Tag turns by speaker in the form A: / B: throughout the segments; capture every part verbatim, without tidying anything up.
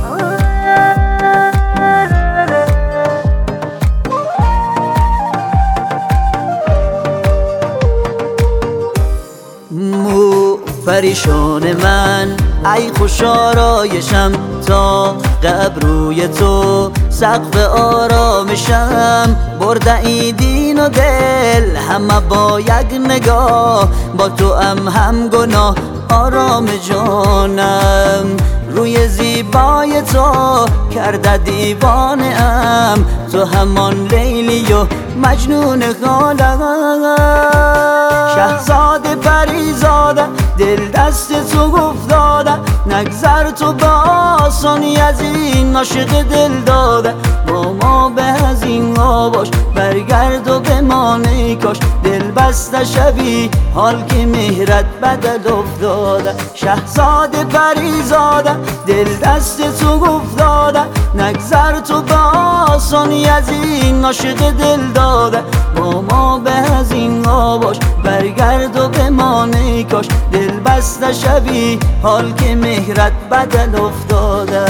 A: مو پریشان من ای خوش آرایشم، تا قبروی تو سقف آرامشم. برده ای دین و دل همه با یک نگاه، با تو هم هم گناه آرام جانم. روی زیبای تو کرده دیوانه ام، تو همان لیلی و مجنون خالم. شهزاده پریزاده دل دست تو افتاده، نگذر تو با آسانی از این عاشق دل داده. با ما به از این باش برگرد و بمانی، کاش دل بسته شوی حال که مهرت بدل افتاده. شهزاده پریزاده دل دست تو افتاده، نگذر تو با آسانی از این عاشق دل داده. با ما به از این باش برگرد و بمانی، کاش دل بسته شوی حال که مهرت بدل افتاده.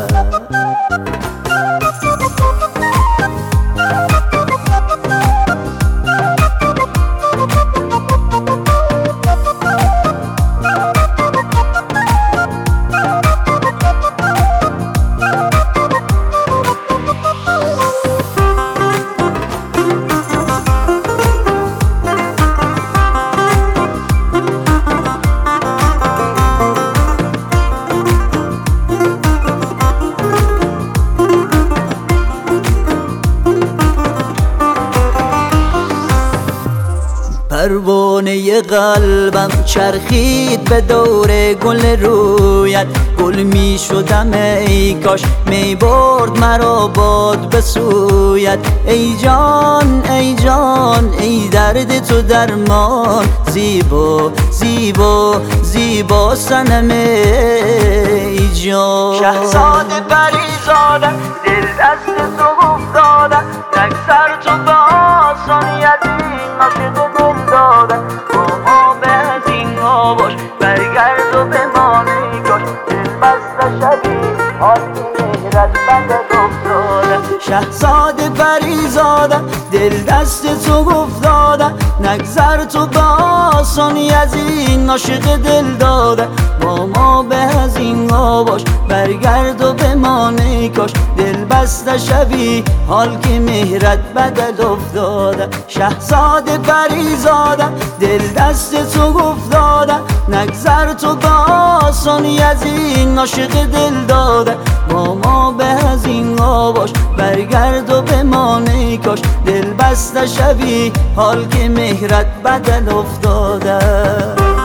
A: پروانه قلبم چرخید به دور گل رویت، گل می شدم ای کاش می برد مرا باد به سویت. ای جان ای جان ای درد تو درمان، زیبا زیبا زیبا صنم ای جان. شهزاده پریزاده دل دست تو افتاده، نگذر تو با آسانی از این عاشق دل داده. با ما به از این باش برگرد و بمانی، کاش دل بسته شوی حال مهرت بدل افتاده. شهزاده پریزاده دل دست تو افتاده، نگذر تو با آسانی از این عاشق دل داده. با ما به از این باش برگرد و بمانی، کاش دل بسته شوی حال که مهرت بدل افتاده. شهزاده پریزاده دل دست تو افتاده، نگذر تو با آسانی از این عاشق دل داده. با ما به از این باش برگرد و بمانی، کاش دل بسته شوی حال که مهرت بدل افتاده.